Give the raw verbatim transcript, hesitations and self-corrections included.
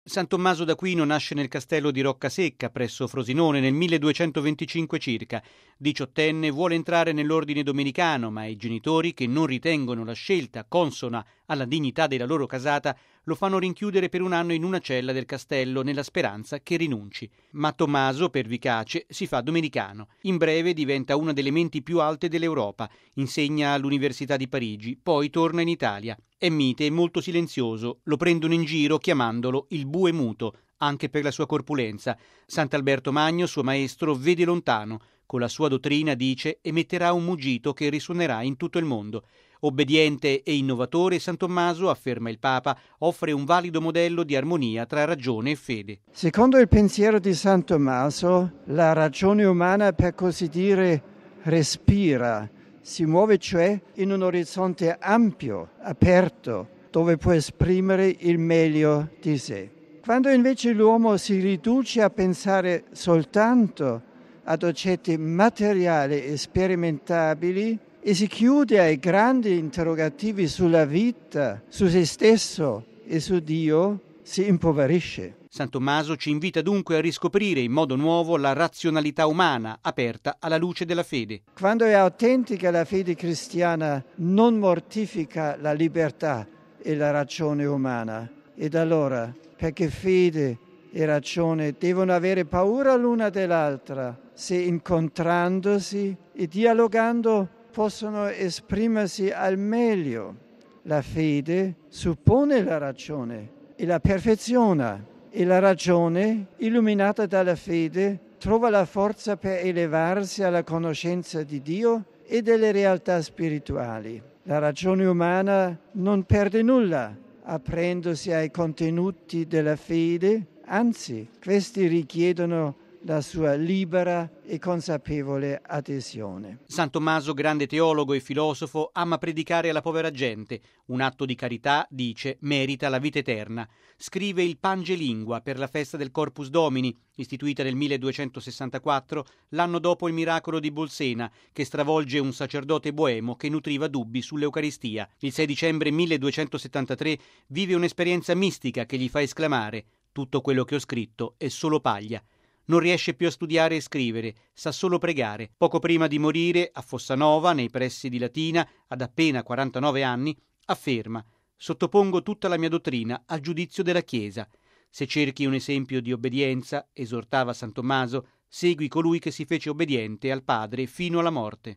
San Tommaso d'Aquino nasce nel castello di Roccasecca, presso Frosinone, nel milleduecentoventicinque circa. Diciottenne vuole entrare nell'ordine domenicano, ma i genitori, che non ritengono la scelta consona alla dignità della loro casata, lo fanno rinchiudere per un anno in una cella del castello, nella speranza che rinunci. Ma Tommaso, pervicace, si fa domenicano. In breve diventa una delle menti più alte dell'Europa. Insegna all'Università di Parigi, poi torna in Italia. È mite e molto silenzioso, lo prendono in giro chiamandolo il bue muto, anche per la sua corpulenza. Sant'Alberto Magno, suo maestro, vede lontano. Con la sua dottrina, dice, emetterà un muggito che risuonerà in tutto il mondo. Obbediente e innovatore, San Tommaso, afferma il Papa, offre un valido modello di armonia tra ragione e fede. Secondo il pensiero di San Tommaso, la ragione umana, per così dire, respira. Si muove cioè in un orizzonte ampio, aperto, dove può esprimere il meglio di sé. Quando invece l'uomo si riduce a pensare soltanto ad oggetti materiali e sperimentabili e si chiude ai grandi interrogativi sulla vita, su se stesso e su Dio, si impoverisce. San Tommaso ci invita dunque a riscoprire in modo nuovo la razionalità umana, aperta alla luce della fede. Quando è autentica la fede cristiana, non mortifica la libertà e la ragione umana. Ed allora, perché fede e ragione devono avere paura l'una dell'altra, se incontrandosi e dialogando possono esprimersi al meglio. La fede suppone la ragione e la perfeziona. E la ragione, illuminata dalla fede, trova la forza per elevarsi alla conoscenza di Dio e delle realtà spirituali. La ragione umana non perde nulla aprendosi ai contenuti della fede, anzi, questi richiedono la sua libera e consapevole adesione. San Tommaso, grande teologo e filosofo, ama predicare alla povera gente. Un atto di carità, dice, merita la vita eterna. Scrive il Pange Lingua per la festa del Corpus Domini, istituita nel milleduecentosessantaquattro, l'anno dopo il miracolo di Bolsena, che stravolge un sacerdote boemo che nutriva dubbi sull'Eucaristia. Il sei dicembre milleduecentosettantatré vive un'esperienza mistica che gli fa esclamare: tutto quello che ho scritto è solo paglia. Non riesce più a studiare e scrivere, sa solo pregare. Poco prima di morire, a Fossanova, nei pressi di Latina, ad appena quarantanove anni, afferma: «Sottopongo tutta la mia dottrina al giudizio della Chiesa. Se cerchi un esempio di obbedienza», esortava San Tommaso, «segui colui che si fece obbediente al Padre fino alla morte».